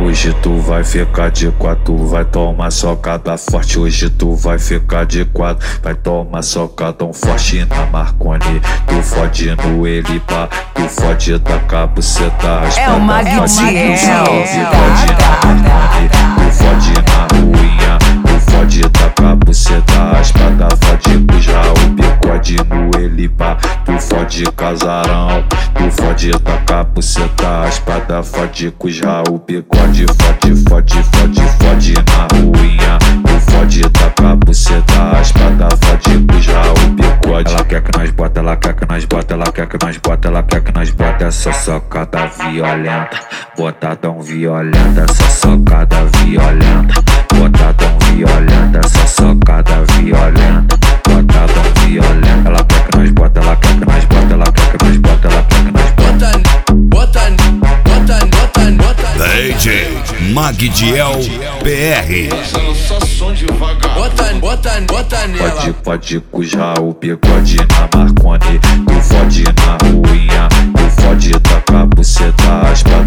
Hoje tu vai ficar de quatro, vai tomar socada forte. Hoje tu vai ficar de quatro, vai tomar socadão forte na Marconi. Tu fode no Elipa, tu fode da cabuceta. É o Magdiel. Tu fode na Marconi, tu fode na ruinha, tu fode da cabuceta. A espada fode puxa o bigode no Elipa. Tu fode casarão, tu fode da cabuceta. A espada fode cuja o bigode. Fode, fode, fode, fode na ruinha, tu fode da cabuceta. A espada fode cuja o bigode. Ela quer que nós bota, ela quer que nós bota, ela quer que nós bota, ela quer que nós bota essa socada violenta, botadão violenta, essa socada violenta, botadão violenta, essa socada violenta, botadão violenta. Ela quer que nós bota, ela quer que nós bota, ela quer que nós bota, ela quer que nós bota. Bota, bota, bota, bota. DJ Magdiel PR. Só som devagar. Bota, bota, bota nela. Pode, pode cujar o bigode na Marconi. Tu fode na ruinha, tu fode da cabuceta. A espada